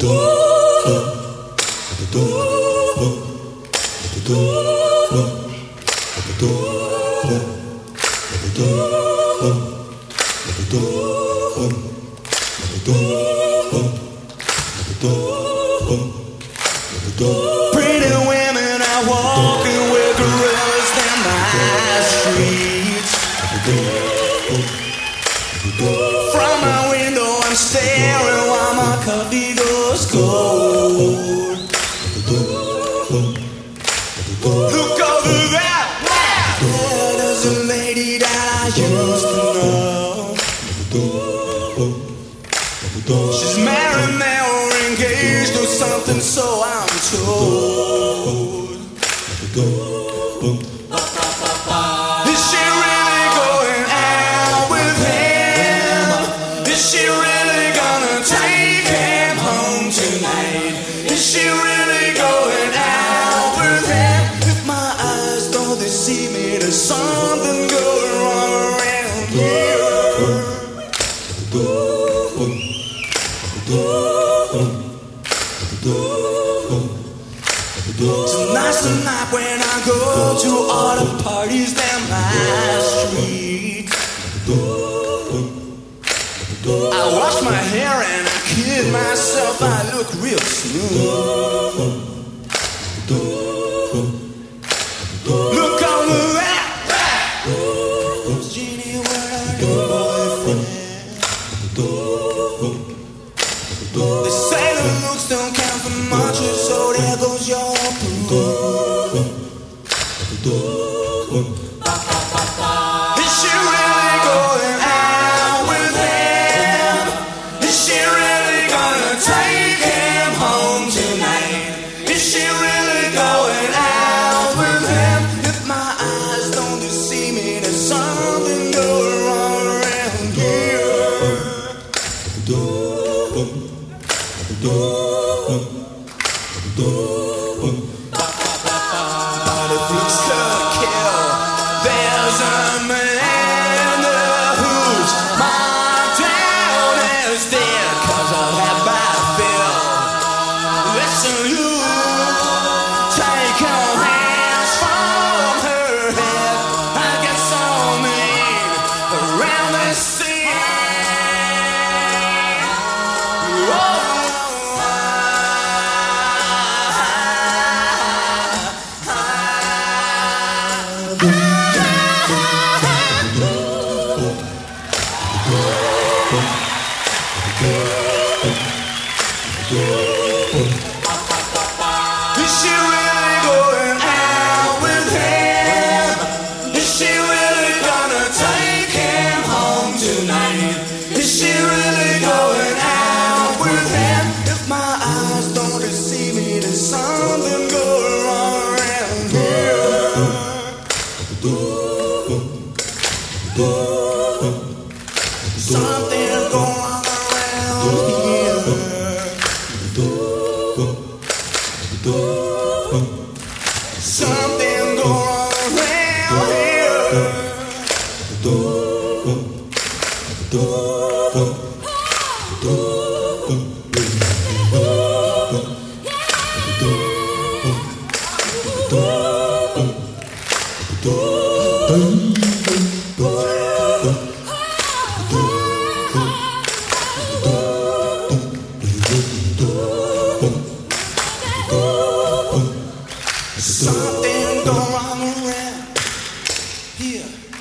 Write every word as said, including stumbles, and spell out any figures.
Pretty women are walking with gorillas down my streets. From my window I'm staring while my coffee goes cold. Look over there, there, there's a lady that I used to know. She's married now or engaged or something, so I'm told. Is she really going out with him? Is she really gonna take him home tonight? Is she really going out with him? If my eyes don't deceive me, there's something going wrong around here. Tonight's the night when I go to all the parties down my street. I wash my hair and I kid myself, I look real smooth. Look over there, Jeannie, where are your boyfriend? They say the looks don't count for much, so there goes your proof. Is she really going out with him? Is she really gonna take him home tonight? Is she really going out with him? If my eyes don't deceive me, there's something going wrong around here. Politics could kill. There's a man whose my town is dead 'cause of that bad feel. Listen, you take your hands from her head. I get so mean around this scene. Is she really going out with him? Is she really gonna take him home tonight? Is she really going out with him? If my eyes don't deceive me, there's something going wrong around here. Something going on around here. Something going on around here. Something going on around here.